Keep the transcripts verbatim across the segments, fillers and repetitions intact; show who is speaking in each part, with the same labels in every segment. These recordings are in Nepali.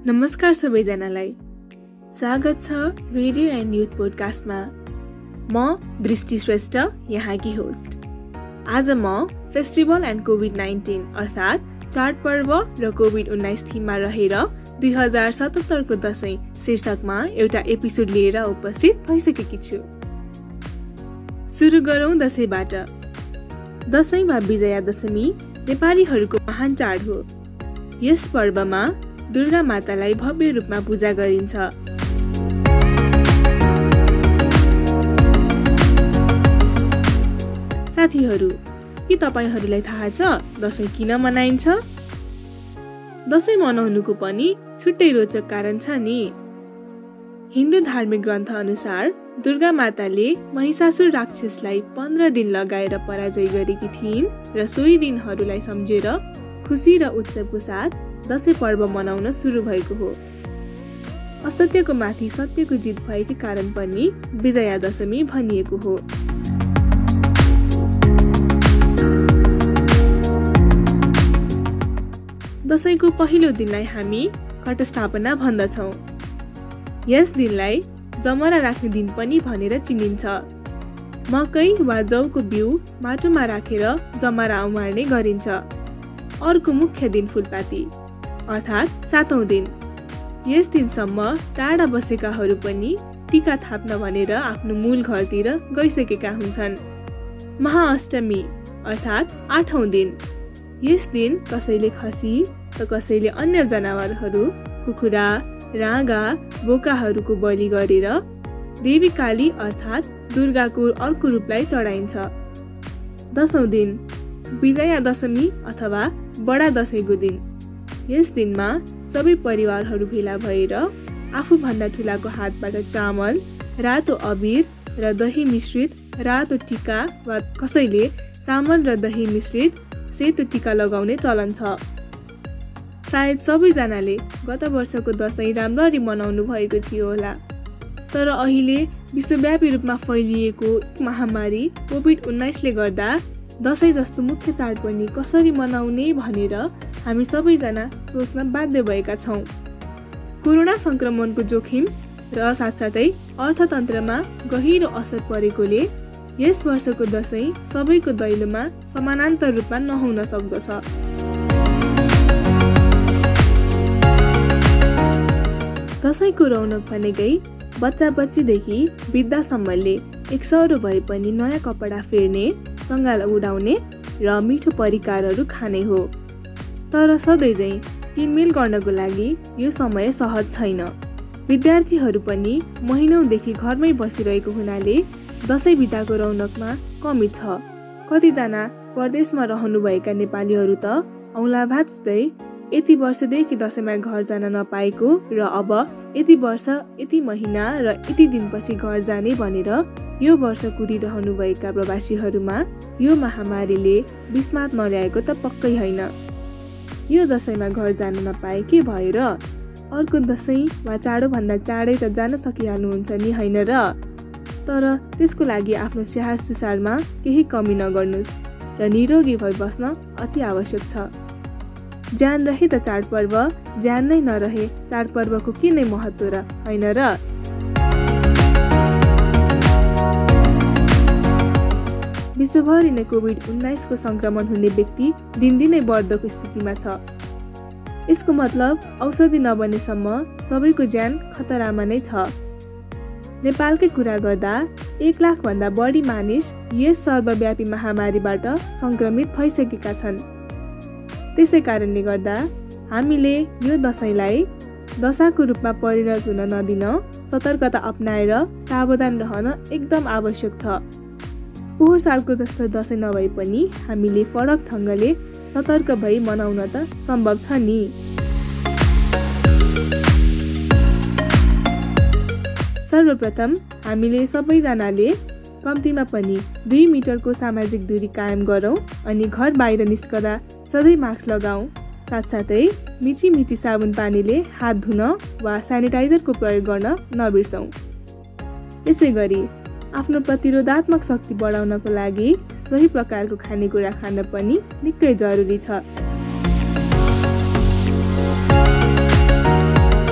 Speaker 1: नमस्कार सबैजनालाई, स्वागत छ रेडियो एन्ड युथ पोडकास्टमा। म दृष्टि श्रेष्ठ, यहाँकी होस्ट। आज म फेस्टिभल एन्ड कोभिड नाइन्टिन अर्थात् चाडपर्व र कोभिड उन्नाइस थिममा रहेर दुई हजार सतहत्तरको दशैं शीर्षकमा एउटा एपिसोड लिएर उपस्थित भइसकेकी छु। सुरु गरौँ दशैंबाट। दशैं वा विजया दशमी नेपालीहरूको महान चाड हो। यस पर्वमा दुर्गा मातालाई भव्य रूपमा पूजा गरिन्छ। साथीहरू, के तपाईहरूलाई थाहा छ दशैं किन मनाइन्छ? दशैं मनाउनुको पनि छुट्टै रोचक कारण छ नि। हिन्दू धार्मिक ग्रन्थ अनुसार दुर्गा माताले महिषासुर राक्षसलाई पन्ध्र दिन लगाएर पराजय गरेकी थिइन् र सोही दिनहरूलाई सम्झेर खुसी र उत्सवको साथ दशैं पर्व मनाउन सुरु भएको हो। असत्यको माथि सत्यको जित भएको कारण पनि विजया दशमी भनिएको हो। दशैंको पहिलो दिनलाई हामी घटस्थापना भन्दछौँ। यस दिनलाई जमरा राख्ने दिन पनि भनेर चिनिन्छ। मकै वा जौको बिउ माटोमा राखेर जमरा उमार्ने गरिन्छ। अर्को मुख्य दिन फुलपाती अर्थात् सातौं दिन। यस दिनसम्म टाढा बसेकाहरू पनि टीका थाप्न भनेर आफ्नो मूल घरतिर गइसकेका हुन्छन्। महाअष्टमी अर्थात् आठौं दिन। यस दिन कसैले खसी त कसैले अन्य जनावरहरू, कुखुरा, राँगा, बोकाहरूको बलि गरेर देवी काली अर्थात् दुर्गाको अर्को रूपलाई चढाइन्छ। दशौं दिन विजया दशमी अथवा बडा दशैंको दिन। यस दिनमा सबै परिवारहरू भेला भएर आफूभन्दा ठुलाको हातबाट चामल, रातो अबिर र दही मिश्रित रातो टीका वा कसैले चामल र दही मिश्रित सेतो टीका लगाउने चलन छ। सायद सबैजनाले गत वर्षको दशैं राम्ररी मनाउनु भएको थियो होला। तर अहिले विश्वव्यापी रूपमा फैलिएको महामारी कोभिड उन्नाइसले गर्दा दशैं जस्तो मुख्य चाड पनि कसरी मनाउने भनेर हामी सबैजना सोच्न बाध्य भएका छौँ। कोरोना संक्रमणको जोखिम र साथसाथै अर्थतन्त्रमा गहिरो असर परेकोले यस वर्षको दशैं सबैको दैलोमा समानान्तर रूपमा नहुन सक्दछ। दशैंको रौनक भनेकै बच्चा बच्चीदेखि वृद्धसम्मले एकसरो भए पनि नयाँ कपडा फेर्ने, सङ्गाल उडाउने र मिठो परिकारहरू खाने हो। तर सधैँझै किनमेल गर्नको लागि यो समय सहज छैन। विद्यार्थीहरू पनि महिनौदेखि घरमै बसिरहेको हुनाले दशैं बिदाको रौनकमा कमी छ। कतिजना परदेशमा रहनुभएका नेपालीहरू त औँला भाँच्दै यति वर्षदेखि दशैंमा घर जान नपाएको र अब यति वर्ष, यति महिना र यति दिनपछि घर जाने भनेर यो वर्ष कुरिरहनुभएका प्रवासीहरूमा यो महामारीले बिस्मात नल्याएको त पक्कै होइन। यो दशैंमा घर जान नपाए के भयो र? अर्को दशैं वा चाँडोभन्दा चाँडै त जान सकिहाल्नुहुन्छ नि, होइन र? तर त्यसको लागि आफ्नो स्याहार सुसारमा केही कमी नगर्नुहोस् र निरोगी भई बस्न अति आवश्यक छ। ज्यान रहे त चाडपर्व, ज्यान नै नरहे चाडपर्वको के नै महत्त्व र, होइन र? विश्वभरि नै कोभिड उन्नाइसको संक्रमण हुने व्यक्ति दिनदिनै बढ्दोको स्थितिमा छ। यसको मतलब औषधि नबनेसम्म सबैको ज्यान खतरामा नै छ। नेपालकै कुरा गर्दा एक लाख भन्दा बढी मानिस यस सर्वव्यापी महामारीबाट संक्रमित भइसकेका छन्। त्यसै कारणले गर्दा हामीले यो दशैंलाई दशाको रूपमा परिणत हुन नदिन सतर्कता अपनाएर सावधान रहन एकदम आवश्यक छ। पोहोर सालको जस्तो दशैं नभए पनि हामीले फरक ढङ्गले सतर्क भई मनाउन त सम्भव छ नि। सर्वप्रथम हामीले सबैजनाले कम्तीमा पनि दुई मिटरको सामाजिक दूरी कायम गरौँ अनि घर बाहिर निस्कदा सधैँ मास्क लगाऊ। साथसाथै मिची मिची साबुन पानीले हात धुन वा सेनिटाइजरको प्रयोग गर्न नबिर्सौँ। यसै गरी आफ्नो प्रतिरोधात्मक शक्ति बढाउनको लागि सही प्रकारको खानेकुरा खान पनि निकै जरुरी छ।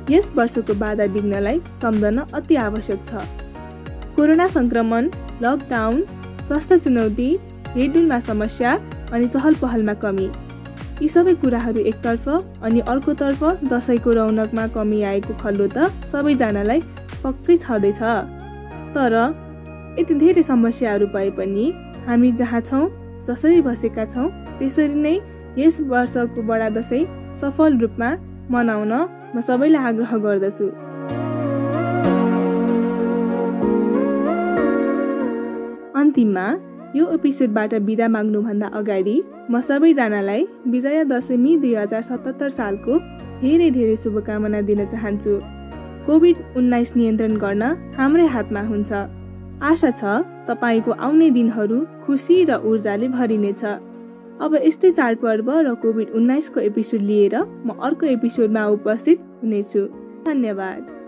Speaker 1: यस वर्षको बाधा बिग्नलाई सम्झन अति आवश्यक छ। कोरोना संक्रमण, लकडाउन, स्वास्थ्य चुनौती, हिँडडुलमा समस्या अनि चहल पहलमा कमी, यी सबै कुराहरू एकतर्फ अनि अर्कोतर्फ दशैंको रौनकमा कमी आएको खल्लो त सबैजनालाई पक्कै छँदैछ। तर यति धेरै समस्याहरू भए पनि हामी जहाँ छौँ, जसरी बसेका छौँ त्यसरी नै यस वर्षको बडा दशैं सफल रूपमा मनाउन म सबैलाई आग्रह गर्दछु। अन्तिममा यो एपिसोडबाट बिदा माग्नुभन्दा अगाडि म सबैजनालाई विजया दशमी दुई हजार सतहत्तर सालको धेरै धेरै शुभकामना दिन चाहन्छु। कोभिड उन्नाइस नियन्त्रण गर्न हाम्रै हातमा हुन्छ। आशा छ तपाईँको आउने दिनहरू खुसी र ऊर्जाले भरिनेछ। अब यस्तै चाडपर्व र कोभिड उन्नाइस को एपिसोड लिएर म अर्को एपिसोडमा उपस्थित हुनेछु। धन्यवाद।